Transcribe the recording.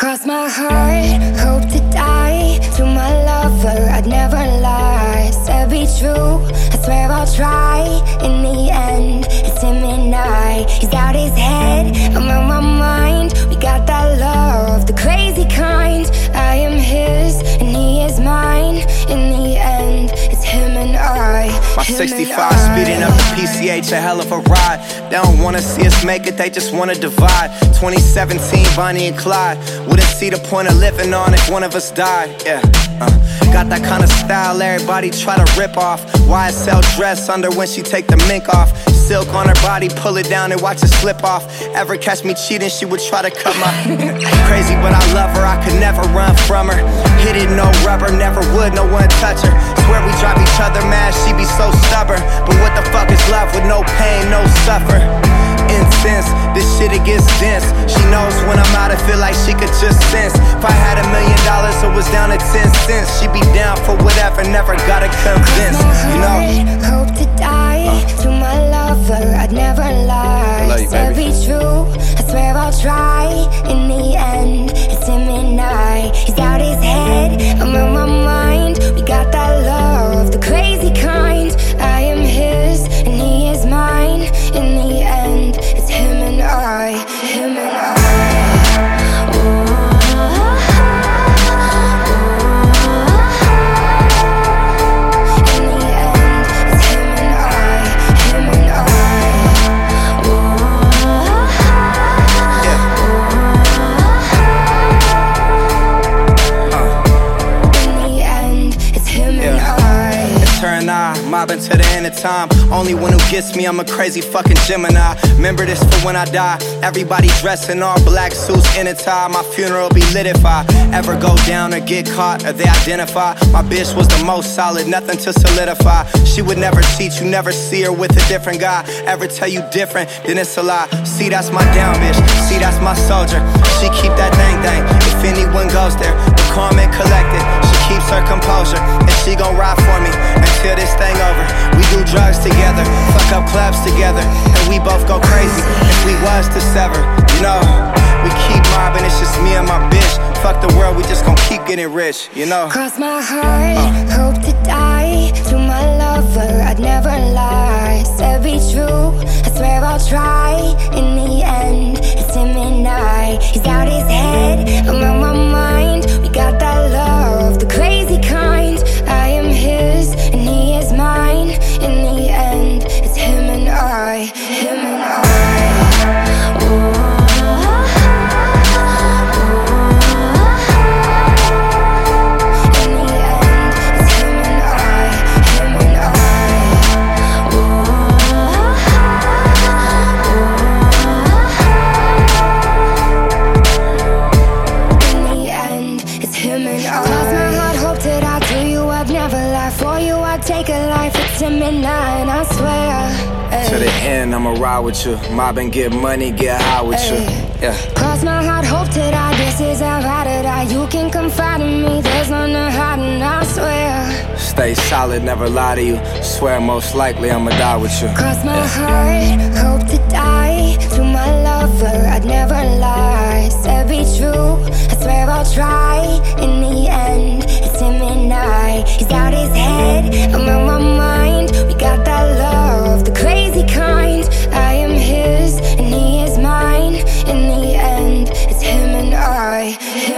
Cross my heart, hope to die. To my lover, I'd never lie. Said be true, I swear I'll try. In the end, it's him and I. He's out his head, I'm on my mind. We got that love, the crazy kind. I am his, and he is mine. In the end, it's him and I. My 65 speeding up the PCH, a hell of a ride. They don't wanna see us make it, they just wanna divide. 2017, Bonnie and Clyde. Wouldn't see the point of living on if one of us died. Yeah, got that kind of style everybody try to rip off. YSL dress under when she take the mink off. Silk on her body, pull it down and watch it slip off. Ever catch me cheating, she would try to cut my crazy, but I love her, I could never run from her. Hit it, no rubber, never would, no one touch her. Swear we drive each other mad, she be so stubborn. But what the fuck is love with no pain, no suffer? Intense, this shit it gets dense. She knows when I'm out, I feel like she could just sense. If I had $1 million, it was down to 10 cents. She be down for whatever, never gotta convince, you know. Hope to die, to my lover, I'd never lie. I love you, baby. Be true, I swear I'll try. In the end, it's him and I. He's out his head, I'm on my mind. We got that love, the crazy kind. I am his, and he is mine. In the end, it's him and I, him and I. Mobbing to the end of time. Only one who gets me, I'm a crazy fucking Gemini. Remember this for when I die. Everybody dressed in all black suits in a tie. My funeral be lit if I ever go down or get caught or they identify. My bitch was the most solid, nothing to solidify. She would never cheat, you never see her with a different guy. Ever tell you different, then it's a lie. See, that's my down bitch, see, that's my soldier. She keep that thing, if anyone goes there. But calm and collected, she keeps her composure. And she gon' ride for me until this thing over. We do drugs together, fuck up clubs together, and we both go crazy if we was to sever, you know. We keep mobbing, it's just me and my bitch. Fuck the world, we just gon' keep getting rich, you know. Cross my heart, hope to die. To my lover, I'd never lie. Said be true, I swear I'll try. In the end, it's him and I. He's out his head, I'm on my mind. We got that love, the crazy kind. I am his, and he is mine. In the end, it's him and I, him and I. Ooh. Take a life, it's him and I swear. To the end, I'ma ride with you. Mob and get money, get high with you. Yeah. Cross my heart, hope to die. This is how I to die. You can confide in me, there's none to hide, and I swear. Stay solid, never lie to you. Swear most likely I'ma die with you. Cross my heart, hope to die. To my lover, I'd never lie. Said be true, I swear I'll try. In the end, it's him and I. He's out his head, I'm on my mind. We got that love, the crazy kind. I am his, and he is mine. In the end, it's him and I.